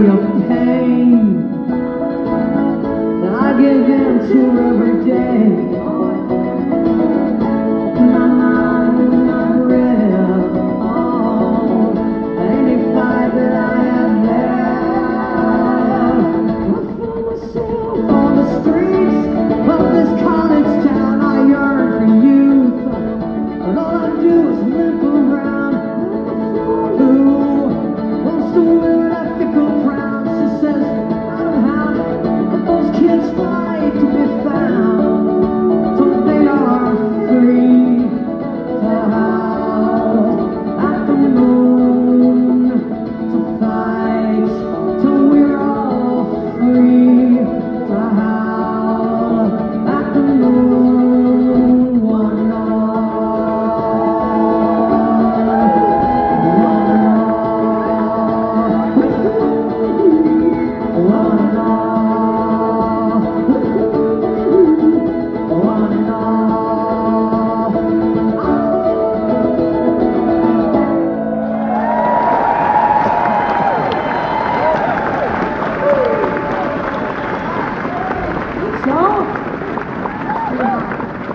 of pain that I give into every day. My mind and my breath, oh, any fight that I have left, I feel myself on the streets of this college town. I yearn for youth, and all I do is limp around who wants to wear that fickle crown. She says, I don't have, but those kids fight to be found, so they are free to howl at the moon, to fight till we're all free to howl at the moon, one and all. So